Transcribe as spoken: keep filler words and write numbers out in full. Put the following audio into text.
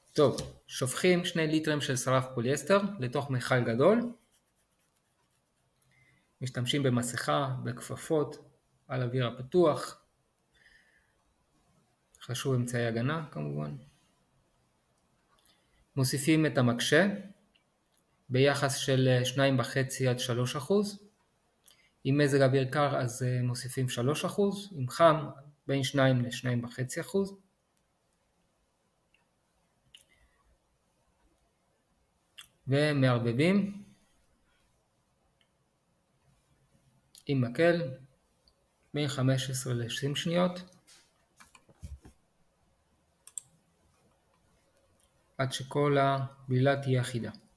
טוב, שופכים שני ליטרים של שרף פוליאסטר לתוך מיכל גדול. משתמשים במסכה, בכפפות, על אוויר הפתוח. חשוב אמצעי הגנה כמובן. מוסיפים את המקשה ביחס של שתיים נקודה חמש עד שלוש אחוז. אם מזג אוויר קר אז מוסיפים שלוש אחוז, אם חם בין שתיים ל-שתיים נקודה חמש אחוז. ומערבבים עם מקל בין חמש עשרה ל-עשרים שניות עד שכל הבלילה תהיה אחידה.